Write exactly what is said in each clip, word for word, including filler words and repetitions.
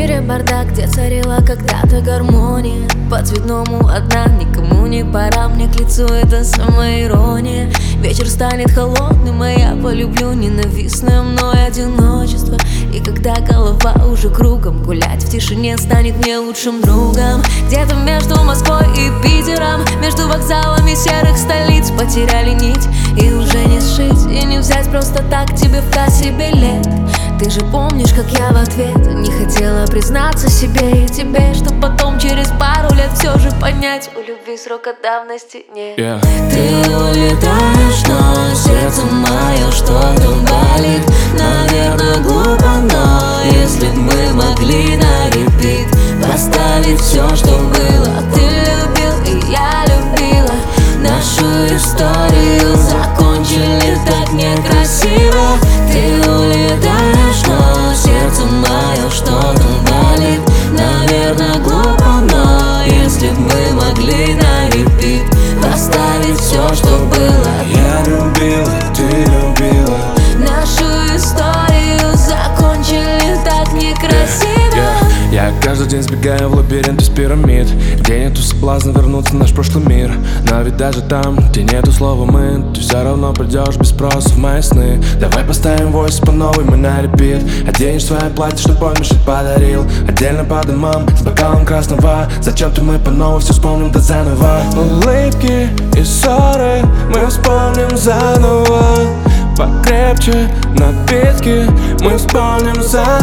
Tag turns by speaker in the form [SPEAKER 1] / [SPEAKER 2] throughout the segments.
[SPEAKER 1] квартире бардак, где царила когда-то гармония. По цветному одна, никому не пора, мне к лицу это самоирония. Вечер станет холодным, а я полюблю ненавистное мной одиночество. И когда голова уже кругом, гулять в тишине станет мне лучшим другом. Где-то между Москвой и Питером, между вокзалами серых столиц, потеряли нить и уже не сшить, и не взять просто так тебе в кассе билет. Ты же помнишь, как я в ответ не хотела признаться себе и тебе, чтоб потом через пару лет все же понять: у любви срока давности нет.
[SPEAKER 2] yeah.
[SPEAKER 1] Ты улетаешь, но сердце мое что-то болит. Наверное, глупо, но если б мы могли на репит поставить все, что было. Ты любил, и я любила. Нашу историю закончили так некрасиво. Ты улетаешь, но сердце мое что-то болит. Наверное, глупо, но если б мы могли на репит поставить все, что было.
[SPEAKER 2] Я любила, ты любила.
[SPEAKER 1] Нашу историю закончили так некрасиво.
[SPEAKER 2] yeah. Я каждый день сбегаю в лабиринт из пирамид, где нету соблазна вернуться в наш прошлый мир. Но ведь даже там, где нету слова мы, ты все равно придешь без спроса в мои сны. Давай поставим войс по новой, мы на репит. Оденешь свое платье, что помнишь, подарил. Отдельно по домам, с бокалом красного. Зачем-то мы по новой все вспомним да заново. Улыбки и ссоры мы вспомним заново. Покрепче напитки мы вспомним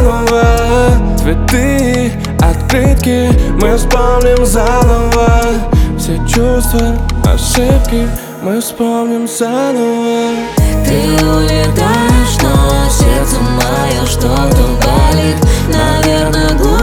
[SPEAKER 2] заново. Цветы, открытки мы вспомним заново. Все чувства, ошибки мы вспомним заново.
[SPEAKER 1] Ты улетаешь, но сердце мое что-то болит. Наверное, глупо.